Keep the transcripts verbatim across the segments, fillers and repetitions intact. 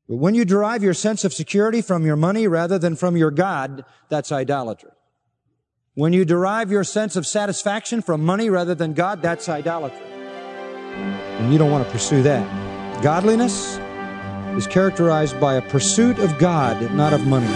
But when you derive your sense of security from your money rather than from your God, that's idolatry. When you derive your sense of satisfaction from money rather than God, that's idolatry. And you don't want to pursue that. Godliness is characterized by a pursuit of God, not of money.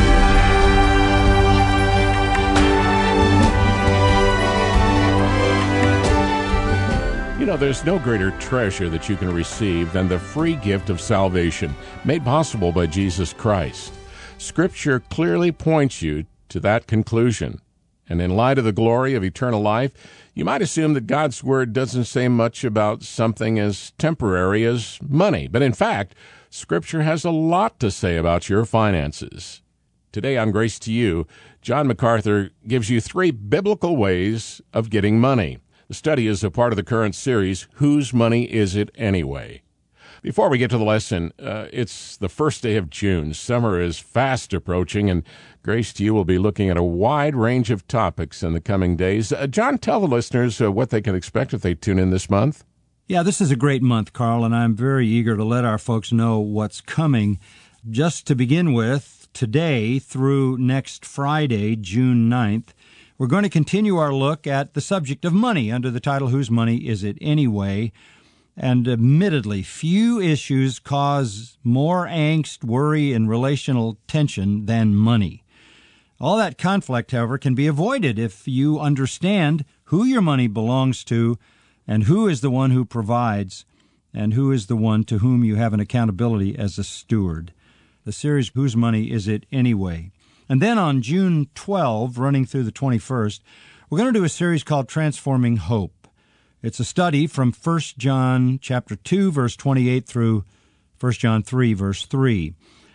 You know, there's no greater treasure that you can receive than the free gift of salvation made possible by Jesus Christ. Scripture clearly points you to that conclusion. And in light of the glory of eternal life, you might assume that God's Word doesn't say much about something as temporary as money. But in fact, Scripture has a lot to say about your finances. Today on Grace to You, John MacArthur gives you three biblical ways of getting money. The study is a part of the current series, Whose Money Is It Anyway? Before we get to the lesson, uh, it's the first day of June. Summer is fast approaching, and Grace to You will be looking at a wide range of topics in the coming days. Uh, John, tell the listeners uh, what they can expect if they tune in this month. Yeah, this is a great month, Carl, and I'm very eager to let our folks know what's coming. Just to begin with, today through next Friday, June ninth, we're going to continue our look at the subject of money under the title, Whose Money Is It Anyway? And admittedly, few issues cause more angst, worry, and relational tension than money. All that conflict, however, can be avoided if you understand who your money belongs to and who is the one who provides and who is the one to whom you have an accountability as a steward. The series, Whose Money Is It Anyway? And then on June twelfth, running through the twenty-first, we're going to do a series called Transforming Hope. It's a study from First John chapter two, verse twenty-eight through First John three, verse three.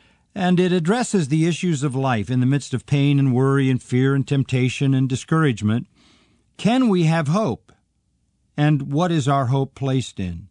And it addresses the issues of life in the midst of pain and worry and fear and temptation and discouragement. Can we have hope? And what is our hope placed in?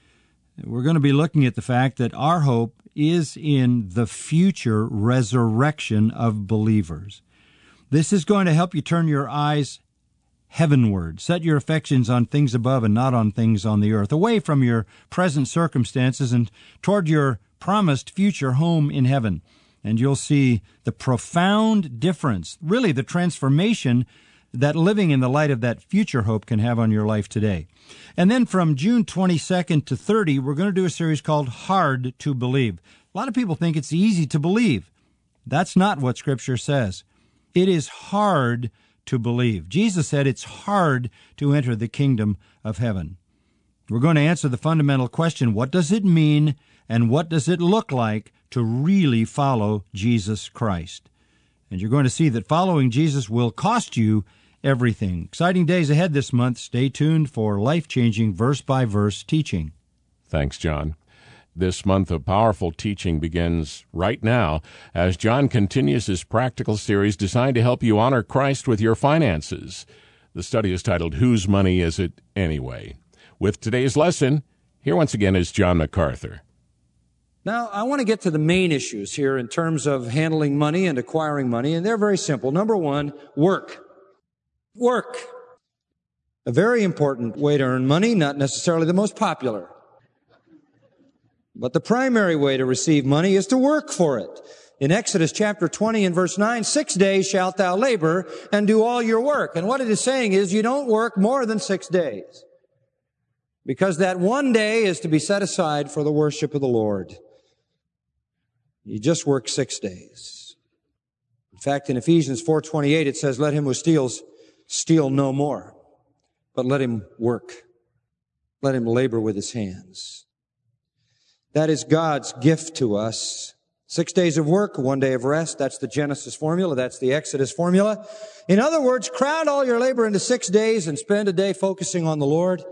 We're going to be looking at the fact that our hope is in the future resurrection of believers. This is going to help you turn your eyes heavenward. Set your affections on things above and not on things on the earth, away from your present circumstances and toward your promised future home in heaven. And you'll see the profound difference, really the transformation that living in the light of that future hope can have on your life today. And then from June twenty-second to thirtieth, we're going to do a series called Hard to Believe. A lot of people think it's easy to believe. That's not what Scripture says. It is hard to believe. Jesus said it's hard to enter the kingdom of heaven. We're going to answer the fundamental question, what does it mean and what does it look like to really follow Jesus Christ? And you're going to see that following Jesus will cost you everything. Exciting days ahead this month. Stay tuned for life-changing verse-by-verse teaching. Thanks, John. This month of powerful teaching begins right now as John continues his practical series designed to help you honor Christ with your finances. The study is titled, Whose Money Is It Anyway? With today's lesson, here once again is John MacArthur. Now, I want to get to the main issues here in terms of handling money and acquiring money, and they're very simple. Number one, work. Work. A very important way to earn money, not necessarily the most popular. But the primary way to receive money is to work for it. In Exodus chapter twenty and verse nine, six days shalt thou labor and do all your work. And what it is saying is you don't work more than six days. Because that one day is to be set aside for the worship of the Lord. You just work six days. In fact, in Ephesians four twenty-eight, it says, let him who steals steal no more, but let him work. Let him labor with his hands. That is God's gift to us. Six days of work, one day of rest. That's the Genesis formula. That's the Exodus formula. In other words, crowd all your labor into six days and spend a day focusing on the Lord.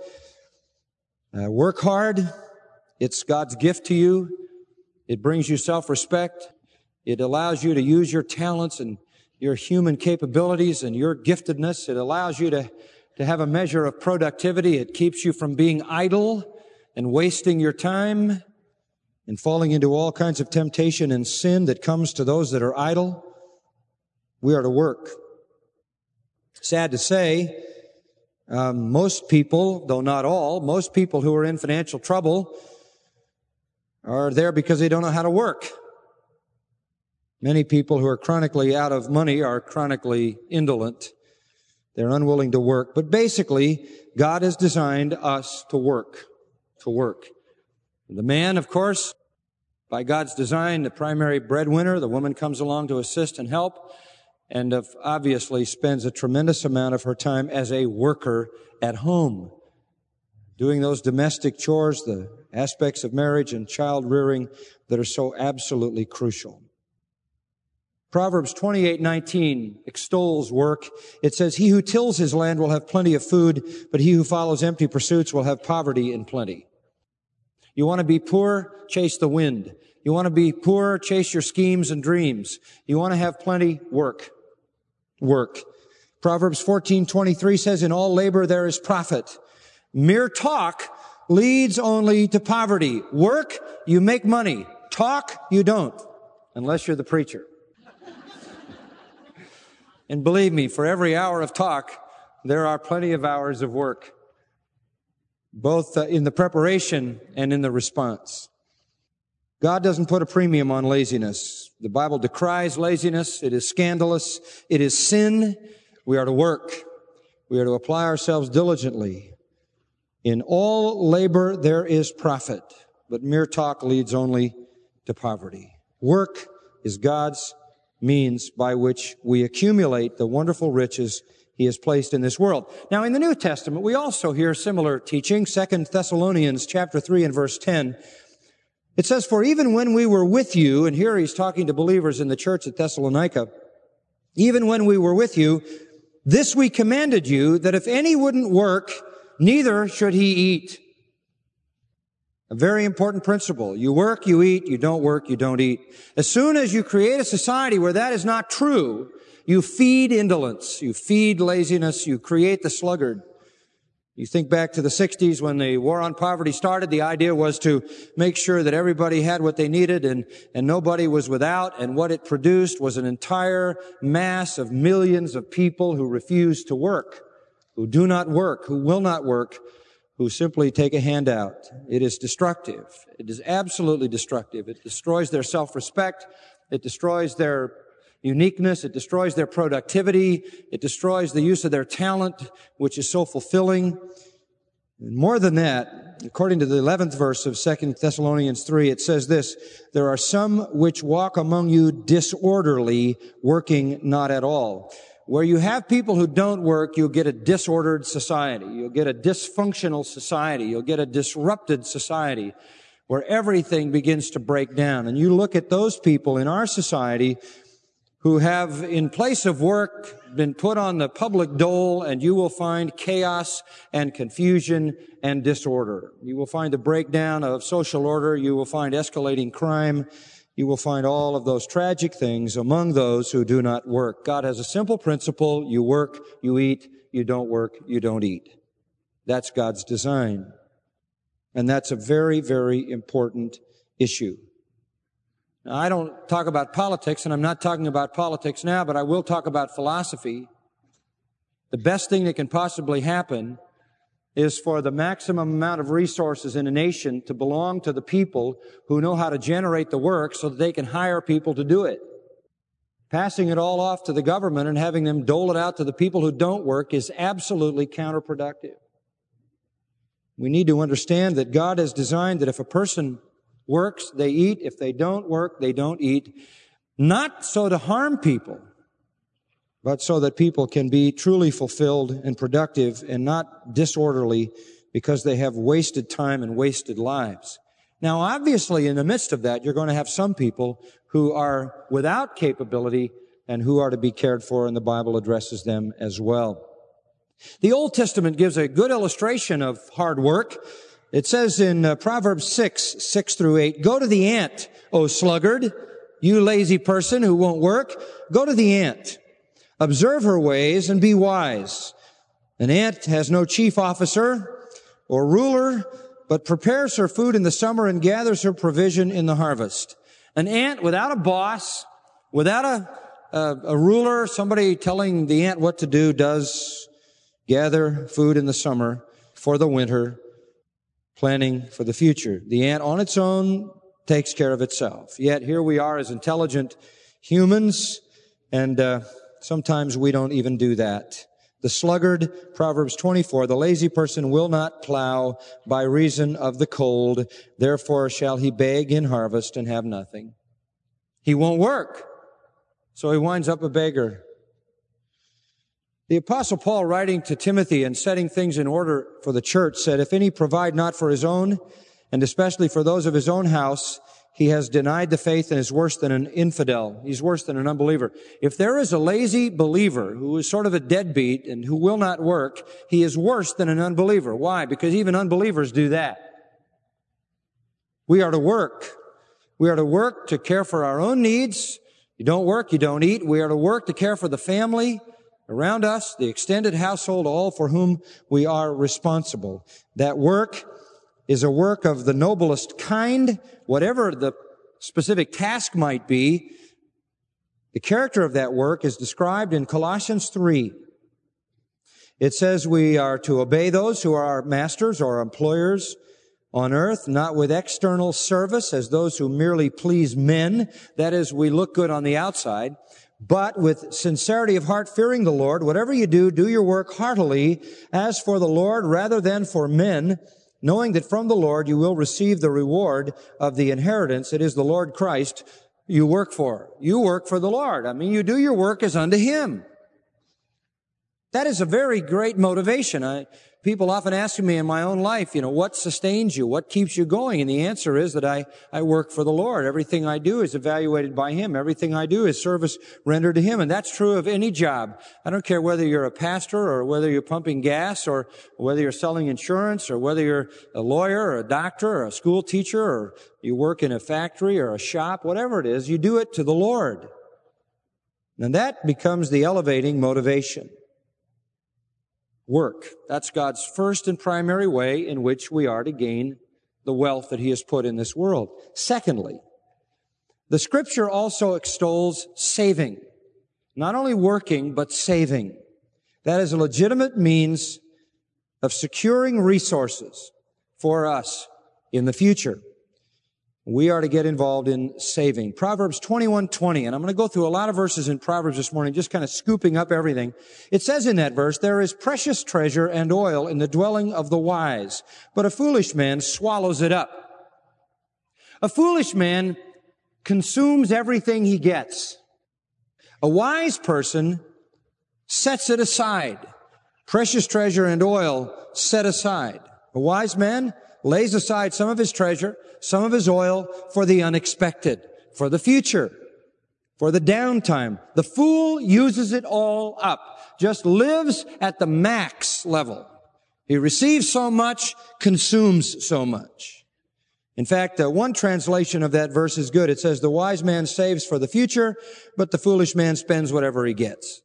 Uh, work hard. It's God's gift to you. It brings you self-respect. It allows you to use your talents and your human capabilities and your giftedness. It allows you to, to have a measure of productivity. It keeps you from being idle and wasting your time and falling into all kinds of temptation and sin that comes to those that are idle. We are to work. Sad to say, um, most people, though not all, most people who are in financial trouble are there because they don't know how to work. Many people who are chronically out of money are chronically indolent. They're unwilling to work. But basically, God has designed us to work, to work. The man, of course, by God's design, the primary breadwinner, the woman comes along to assist and help, and obviously spends a tremendous amount of her time as a worker at home, doing those domestic chores, the aspects of marriage and child rearing that are so absolutely crucial. Proverbs twenty-eight nineteen extols work. It says, "He who tills his land will have plenty of food, but he who follows empty pursuits will have poverty in plenty." You want to be poor? Chase the wind. You want to be poor? Chase your schemes and dreams. You want to have plenty? Work. Work. Proverbs fourteen twenty-three says, "In all labor there is profit. Mere talk leads only to poverty." Work, you make money. Talk, you don't, unless you're the preacher. And believe me, for every hour of talk, there are plenty of hours of work, both uh, in the preparation and in the response. God doesn't put a premium on laziness. The Bible decries laziness. It is scandalous. It is sin. We are to work. We are to apply ourselves diligently. In all labor there is profit, but mere talk leads only to poverty. Work is God's means by which we accumulate the wonderful riches He has placed in this world. Now, in the New Testament, we also hear similar teaching. Second Thessalonians chapter three and verse ten. It says, "For even when we were with you," and here he's talking to believers in the church at Thessalonica, "even when we were with you, this we commanded you, that if any wouldn't work, neither should he eat." A very important principle. You work, you eat. You don't work, you don't eat. As soon as you create a society where that is not true, you feed indolence, you feed laziness, you create the sluggard. You think back to the sixties when the war on poverty started, the idea was to make sure that everybody had what they needed and, and nobody was without, and what it produced was an entire mass of millions of people who refuse to work, who do not work, who will not work, who simply take a handout. It is destructive. It is absolutely destructive. It destroys their self-respect. It destroys their uniqueness. It destroys their productivity. It destroys the use of their talent, which is so fulfilling. And more than that, according to the eleventh verse of Second Thessalonians three, it says this, "There are some which walk among you disorderly, working not at all." Where you have people who don't work, you'll get a disordered society. You'll get a dysfunctional society. You'll get a disrupted society where everything begins to break down. And you look at those people in our society who have, in place of work, been put on the public dole, and you will find chaos and confusion and disorder. You will find the breakdown of social order. You will find escalating crime. You will find all of those tragic things among those who do not work. God has a simple principle. You work, you eat. You don't work, you don't eat. That's God's design. And that's a very, very important issue. Now, I don't talk about politics, and I'm not talking about politics now, but I will talk about philosophy. The best thing that can possibly happen is for the maximum amount of resources in a nation to belong to the people who know how to generate the work so that they can hire people to do it. Passing it all off to the government and having them dole it out to the people who don't work is absolutely counterproductive. We need to understand that God has designed that if a person works, they eat. If they don't work, they don't eat. Not so to harm people, but so that people can be truly fulfilled and productive and not disorderly because they have wasted time and wasted lives. Now, obviously, in the midst of that, you're going to have some people who are without capability and who are to be cared for, and the Bible addresses them as well. The Old Testament gives a good illustration of hard work. It says in uh, Proverbs six, six through eight, "Go to the ant, O sluggard, you lazy person who won't work. Go to the ant. Observe her ways and be wise. An ant has no chief officer or ruler, but prepares her food in the summer and gathers her provision in the harvest." An ant without a boss, without a, a, a ruler, somebody telling the ant what to do, does gather food in the summer for the winter, planning for the future. The ant on its own takes care of itself. Yet here we are as intelligent humans, and uh, sometimes we don't even do that. The sluggard, Proverbs twenty-four, the lazy person will not plow by reason of the cold. Therefore shall he beg in harvest and have nothing. He won't work, so he winds up a beggar. The Apostle Paul, writing to Timothy and setting things in order for the church, said, if any provide not for his own, and especially for those of his own house, he has denied the faith and is worse than an infidel. He's worse than an unbeliever. If there is a lazy believer who is sort of a deadbeat and who will not work, he is worse than an unbeliever. Why? Because even unbelievers do that. We are to work. We are to work to care for our own needs. You don't work, you don't eat. We are to work to care for the family around us, the extended household, all for whom we are responsible. That work is a work of the noblest kind, whatever the specific task might be. The character of that work is described in Colossians three. It says we are to obey those who are our masters or employers on earth, not with external service as those who merely please men. That is, we look good on the outside, but with sincerity of heart, fearing the Lord. Whatever you do, do your work heartily as for the Lord rather than for men, knowing that from the Lord you will receive the reward of the inheritance. It is the Lord Christ you work for. You work for the Lord. I mean, you do your work as unto Him. That is a very great motivation. I, people often ask me in my own life, you know, what sustains you? What keeps you going? And the answer is that I, I work for the Lord. Everything I do is evaluated by Him. Everything I do is service rendered to Him. And that's true of any job. I don't care whether you're a pastor or whether you're pumping gas or whether you're selling insurance or whether you're a lawyer or a doctor or a school teacher or you work in a factory or a shop, whatever it is, you do it to the Lord. And that becomes the elevating motivation. Work. That's God's first and primary way in which we are to gain the wealth that He has put in this world. Secondly, the Scripture also extols saving. Not only working, but saving. That is a legitimate means of securing resources for us in the future. We are to get involved in saving. Proverbs twenty-one twenty, and I'm going to go through a lot of verses in Proverbs this morning, just kind of scooping up everything. It says in that verse, there is precious treasure and oil in the dwelling of the wise, but a foolish man swallows it up. A foolish man consumes everything he gets. A wise person sets it aside. Precious treasure and oil set aside. A wise man lays aside some of his treasure, some of his oil for the unexpected, for the future, for the downtime. The fool uses it all up, just lives at the max level. He receives so much, consumes so much. In fact, uh, one translation of that verse is good. It says, the wise man saves for the future, but the foolish man spends whatever he gets.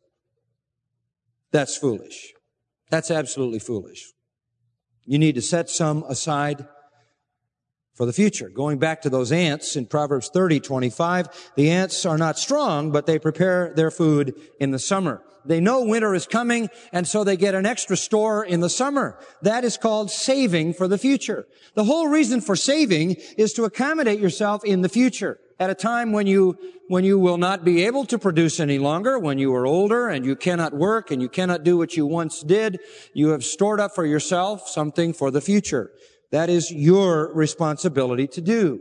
That's foolish. That's absolutely foolish. You need to set some aside for the future. Going back to those ants in Proverbs thirty twenty-five, the ants are not strong, but they prepare their food in the summer. They know winter is coming, and so they get an extra store in the summer. That is called saving for the future. The whole reason for saving is to accommodate yourself in the future. At a time when you, when you will not be able to produce any longer, when you are older and you cannot work and you cannot do what you once did, you have stored up for yourself something for the future. That is your responsibility to do.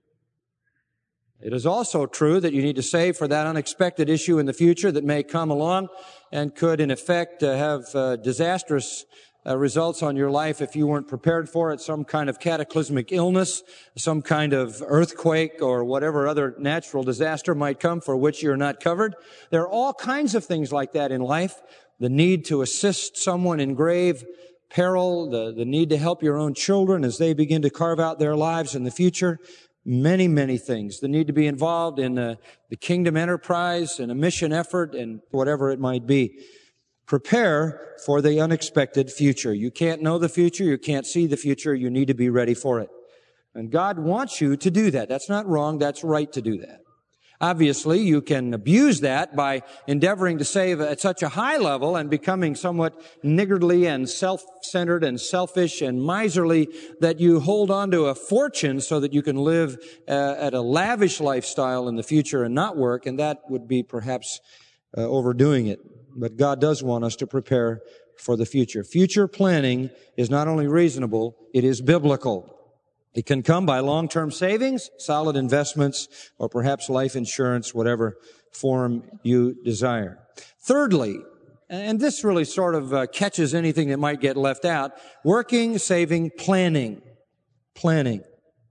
It is also true that you need to save for that unexpected issue in the future that may come along and could, in effect, uh, have uh, disastrous uh, results on your life if you weren't prepared for it, some kind of cataclysmic illness, some kind of earthquake, or whatever other natural disaster might come for which you're not covered. There are all kinds of things like that in life. The need to assist someone in grave peril, the, the need to help your own children as they begin to carve out their lives in the future. Many, many things. The need to be involved in uh, the kingdom enterprise and a mission effort and whatever it might be. Prepare for the unexpected future. You can't know the future. You can't see the future. You need to be ready for it. And God wants you to do that. That's not wrong. That's right to do that. Obviously, you can abuse that by endeavoring to save at such a high level and becoming somewhat niggardly and self-centered and selfish and miserly that you hold on to a fortune so that you can live uh, at a lavish lifestyle in the future and not work, and that would be perhaps uh, overdoing it. But God does want us to prepare for the future. Future planning is not only reasonable, it is biblical. It can come by long-term savings, solid investments, or perhaps life insurance, whatever form you desire. Thirdly, and this really sort of uh, catches anything that might get left out, working, saving, planning. Planning.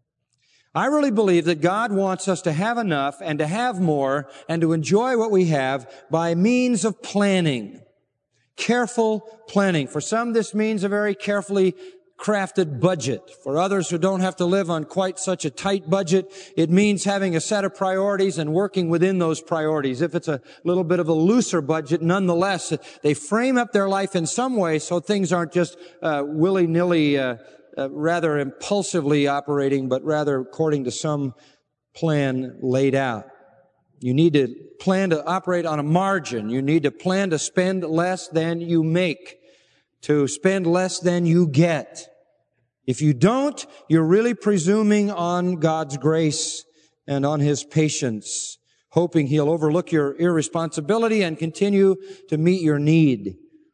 I really believe that God wants us to have enough and to have more and to enjoy what we have by means of planning. Careful planning. For some, this means a very carefully crafted budget. For others who don't have to live on quite such a tight budget, it means having a set of priorities and working within those priorities. If it's a little bit of a looser budget, nonetheless, they frame up their life in some way so things aren't just uh, willy-nilly, uh, uh, rather impulsively operating, but rather according to some plan laid out. You need to plan to operate on a margin. You need to plan to spend less than you make, to spend less than you get. If you don't, you're really presuming on God's grace and on His patience, hoping He'll overlook your irresponsibility and continue to meet your need.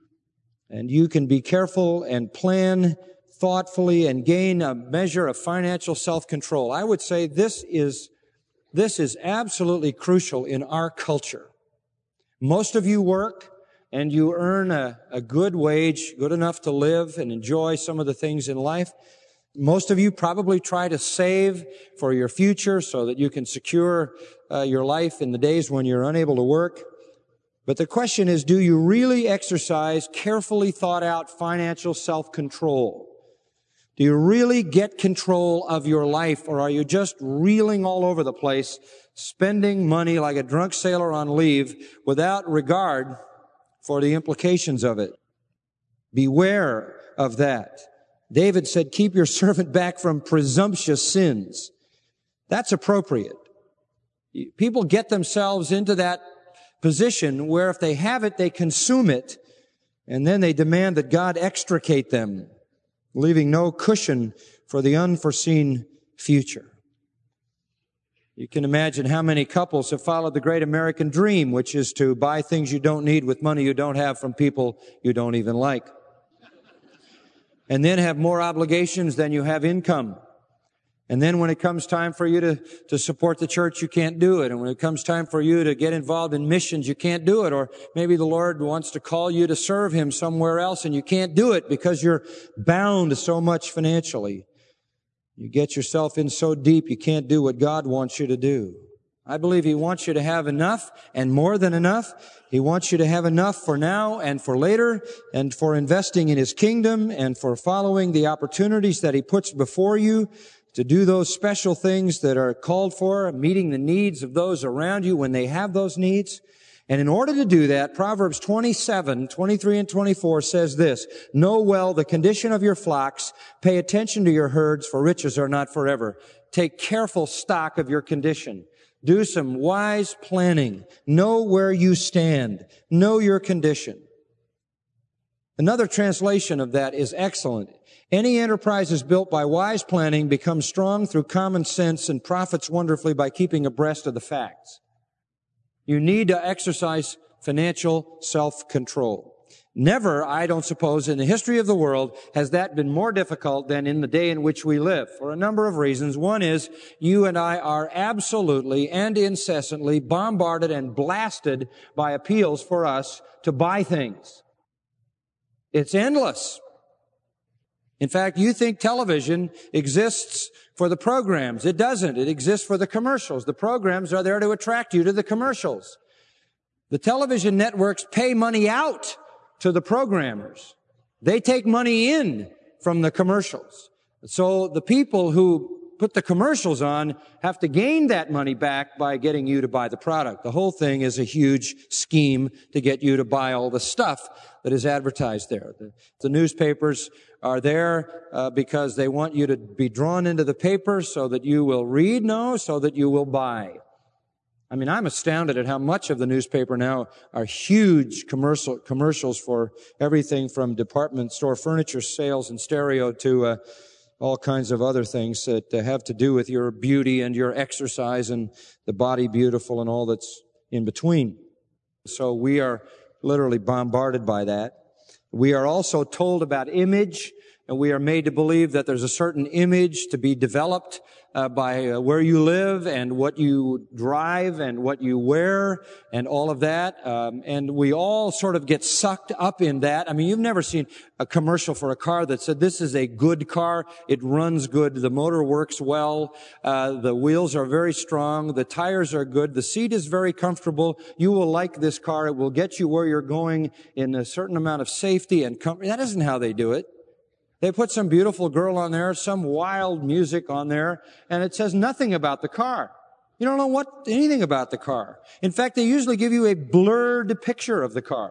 And you can be careful and plan thoughtfully and gain a measure of financial self-control. I would say this is, this is absolutely crucial in our culture. Most of you work, and you earn a, a good wage, good enough to live and enjoy some of the things in life. Most of you probably try to save for your future so that you can secure uh, your life in the days when you're unable to work. But the question is, do you really exercise carefully thought out financial self-control? Do you really get control of your life, or are you just reeling all over the place, spending money like a drunk sailor on leave without regard for the implications of it? Beware of that. David said, keep your servant back from presumptuous sins. That's appropriate. People get themselves into that position where if they have it, they consume it, and then they demand that God extricate them, leaving no cushion for the unforeseen future. You can imagine how many couples have followed the great American dream, which is to buy things you don't need with money you don't have from people you don't even like. And then have more obligations than you have income. And then when it comes time for you to, to support the church, you can't do it. And when it comes time for you to get involved in missions, you can't do it. Or maybe the Lord wants to call you to serve Him somewhere else, and you can't do it because you're bound so much financially. You get yourself in so deep you can't do what God wants you to do. I believe He wants you to have enough and more than enough. He wants you to have enough for now and for later, and for investing in His kingdom, and for following the opportunities that He puts before you to do those special things that are called for, meeting the needs of those around you when they have those needs. And in order to do that, Proverbs twenty-seven, twenty-three and twenty-four says this, know well the condition of your flocks, pay attention to your herds, for riches are not forever. Take careful stock of your condition. Do some wise planning. Know where you stand. Know your condition. Another translation of that is excellent. Any enterprise is built by wise planning becomes strong through common sense and profits wonderfully by keeping abreast of the facts. You need to exercise financial self-control. Never, I don't suppose, in the history of the world has that been more difficult than in the day in which we live, for a number of reasons. One is you and I are absolutely and incessantly bombarded and blasted by appeals for us to buy things. It's endless. In fact, you think television exists for the programs. It doesn't. It exists for the commercials. The programs are there to attract you to the commercials. The television networks pay money out to the programmers. They take money in from the commercials. So the people who put the commercials on have to gain that money back by getting you to buy the product. The whole thing is a huge scheme to get you to buy all the stuff that is advertised there. The, the newspapers are there uh, because they want you to be drawn into the paper so that you will read, no, so that you will buy. I mean, I'm astounded at how much of the newspaper now are huge commercial commercials for everything from department store furniture sales and stereo to uh, all kinds of other things that uh, have to do with your beauty and your exercise and the body beautiful and all that's in between. So we are literally bombarded by that. We are also told about image, and we are made to believe that there's a certain image to be developed uh, by uh, where you live and what you drive and what you wear and all of that. Um, and we all sort of get sucked up in that. I mean, you've never seen a commercial for a car that said, this is a good car. It runs good. The motor works well. Uh, the wheels are very strong. The tires are good. The seat is very comfortable. You will like this car. It will get you where you're going in a certain amount of safety and comfort. That isn't how they do it. They put some beautiful girl on there, some wild music on there, and it says nothing about the car. You don't know what, anything about the car. In fact, they usually give you a blurred picture of the car.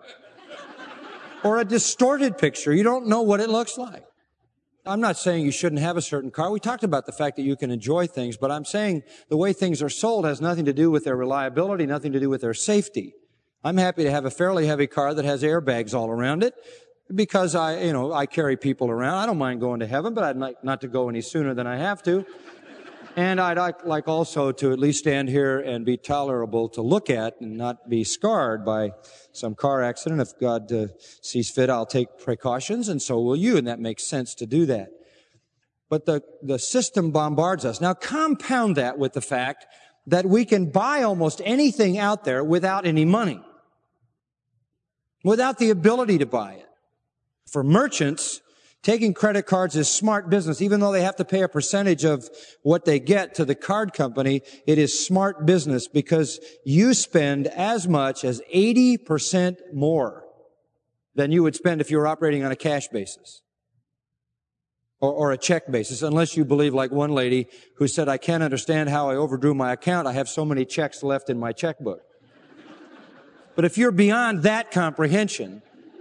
Or a distorted picture. You don't know what it looks like. I'm not saying you shouldn't have a certain car. We talked about the fact that you can enjoy things, but I'm saying the way things are sold has nothing to do with their reliability, nothing to do with their safety. I'm happy to have a fairly heavy car that has airbags all around it. Because I, you know, I carry people around. I don't mind going to heaven, but I'd like not to go any sooner than I have to. And I'd like, like also to at least stand here and be tolerable to look at and not be scarred by some car accident. If God uh, sees fit, I'll take precautions, and so will you, and that makes sense to do that. But the, the system bombards us. Now compound that with the fact that we can buy almost anything out there without any money. Without the ability to buy it. For merchants, taking credit cards is smart business. Even though they have to pay a percentage of what they get to the card company, it is smart business because you spend as much as eighty percent more than you would spend if you were operating on a cash basis or, or a check basis, unless you believe like one lady who said, I can't understand how I overdrew my account. I have so many checks left in my checkbook. But if you're beyond that comprehension,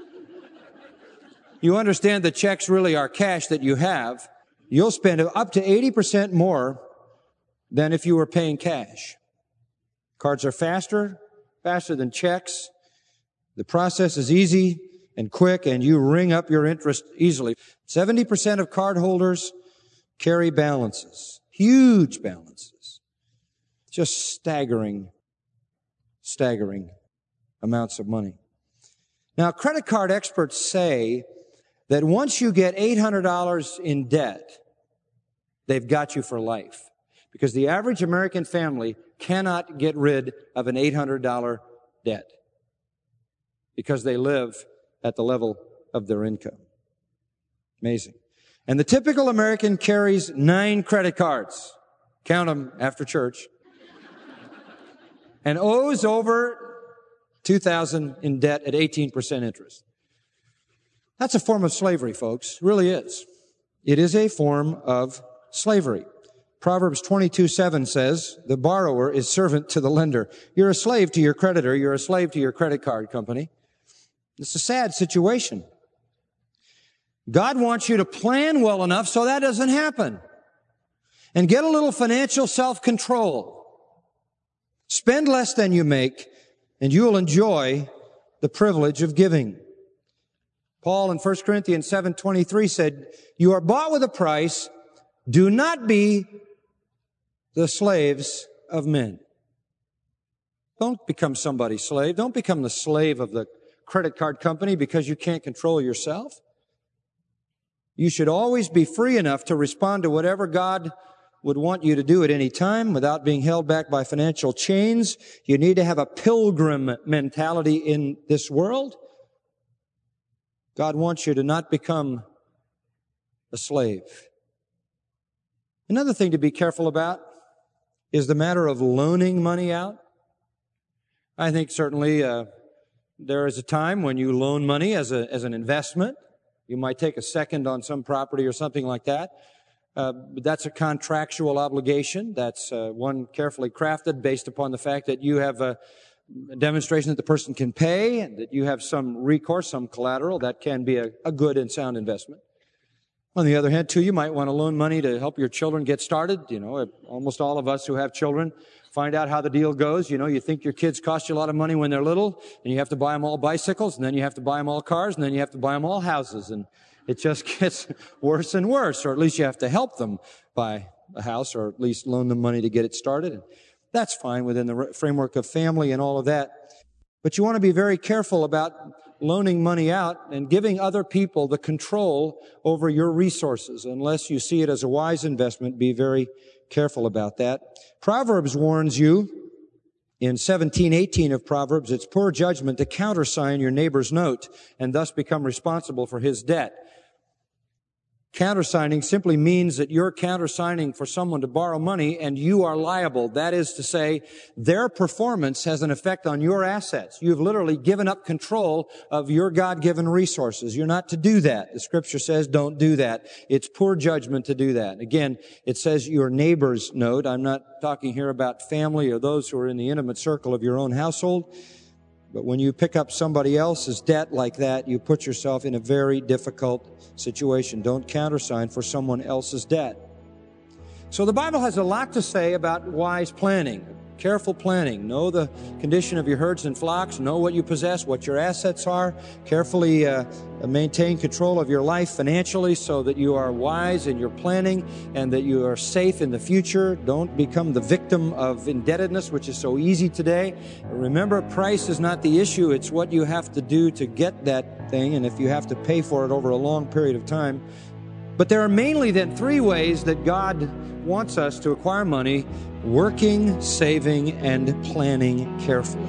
you understand the checks really are cash that you have, you'll spend up to eighty percent more than if you were paying cash. Cards are faster, faster than checks. The process is easy and quick, and you ring up your interest easily. seventy percent of cardholders carry balances, huge balances. Just staggering, staggering amounts of money. Now, credit card experts say that once you get eight hundred dollars in debt, they've got you for life. Because the average American family cannot get rid of an eight hundred dollars debt. Because they live at the level of their income. Amazing. And the typical American carries nine credit cards. Count them after church. And owes over two thousand dollars in debt at eighteen percent interest. That's a form of slavery, folks. It really is. It is a form of slavery. Proverbs twenty-two seven says, the borrower is servant to the lender. You're a slave to your creditor. You're a slave to your credit card company. It's a sad situation. God wants you to plan well enough so that doesn't happen. And get a little financial self-control. Spend less than you make, and you will enjoy the privilege of giving. Paul in First Corinthians seven twenty-three said, you are bought with a price. Do not be the slaves of men. Don't become somebody's slave. Don't become the slave of the credit card company because you can't control yourself. You should always be free enough to respond to whatever God would want you to do at any time without being held back by financial chains. You need to have a pilgrim mentality in this world. God wants you to not become a slave. Another thing to be careful about is the matter of loaning money out. I think certainly uh, there is a time when you loan money as a as an investment. You might take a second on some property or something like that. Uh, but that's a contractual obligation. That's uh, one carefully crafted based upon the fact that you have a A demonstration that the person can pay, and that you have some recourse, some collateral. That can be a, a good and sound investment. On the other hand, too, you might want to loan money to help your children get started. You know, almost all of us who have children find out how the deal goes. You know, you think your kids cost you a lot of money when they're little, and you have to buy them all bicycles, and then you have to buy them all cars, and then you have to buy them all houses. And it just gets worse and worse, or at least you have to help them buy a house, or at least loan them money to get it started. And that's fine within the framework of family and all of that. But you want to be very careful about loaning money out and giving other people the control over your resources. Unless you see it as a wise investment, be very careful about that. Proverbs warns you in seventeen eighteen of Proverbs, it's poor judgment to countersign your neighbor's note and thus become responsible for his debt. Countersigning simply means that you're countersigning for someone to borrow money and you are liable. That is to say, their performance has an effect on your assets. You've literally given up control of your God-given resources. You're not to do that. The Scripture says don't do that. It's poor judgment to do that. Again, it says your neighbor's note. I'm not talking here about family or those who are in the intimate circle of your own household. But when you pick up somebody else's debt like that, you put yourself in a very difficult situation. Don't countersign for someone else's debt. So the Bible has a lot to say about wise planning, careful planning. Know the condition of your herds and flocks. Know what you possess, what your assets are. Carefully uh, maintain control of your life financially so that you are wise in your planning and that you are safe in the future. Don't become the victim of indebtedness, which is so easy today. Remember, price is not the issue. It's what you have to do to get that thing, and if you have to pay for it over a long period of time. But there are mainly then three ways that God wants us to acquire money: working, saving, and planning carefully.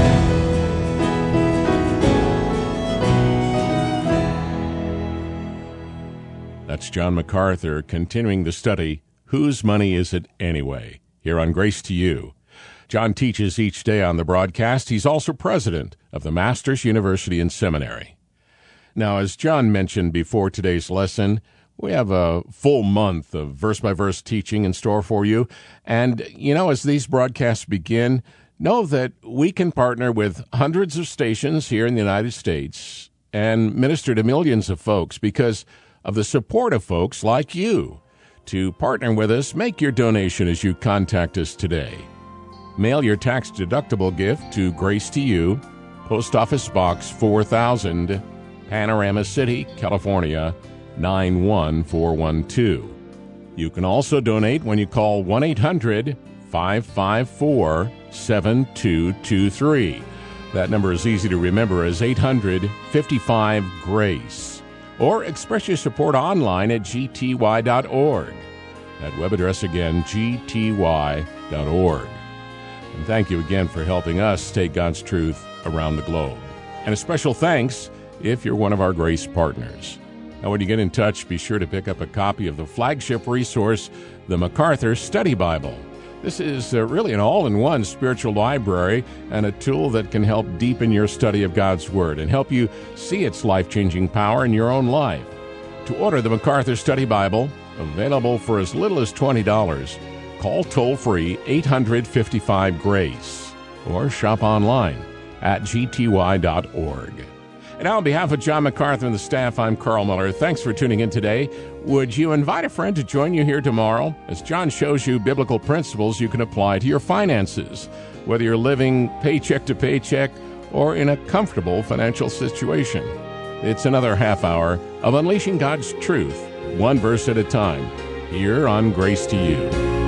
That's John MacArthur continuing the study, Whose Money Is It Anyway? Here on Grace to You. John teaches each day on the broadcast. He's also president of the Masters University and Seminary. Now, as John mentioned before today's lesson, we have a full month of verse-by-verse teaching in store for you. And, you know, as these broadcasts begin, know that we can partner with hundreds of stations here in the United States and minister to millions of folks because of the support of folks like you. To partner with us, make your donation as you contact us today. Mail your tax-deductible gift to Grace to You, Post Office Box four thousand, Panorama City, California, nine one four one two. You can also donate when you call one eight hundred, five five four, seven two two three. That number is easy to remember as eight hundred, fifty-five, GRACE. Or express your support online at g t y dot org. That web address again, g t y dot org. And thank you again for helping us take God's truth around the globe. And a special thanks if you're one of our Grace partners. Now, when you get in touch, be sure to pick up a copy of the flagship resource, the MacArthur Study Bible. This is uh, really an all-in-one spiritual library and a tool that can help deepen your study of God's Word and help you see its life-changing power in your own life. To order the MacArthur Study Bible, available for as little as twenty dollars, call toll-free eight hundred, fifty-five, GRACE or shop online at g t y dot org. And now on behalf of John MacArthur and the staff, I'm Carl Miller. Thanks for tuning in today. Would you invite a friend to join you here tomorrow as John shows you biblical principles you can apply to your finances, whether you're living paycheck to paycheck or in a comfortable financial situation. It's another half hour of unleashing God's truth, one verse at a time, here on Grace to You.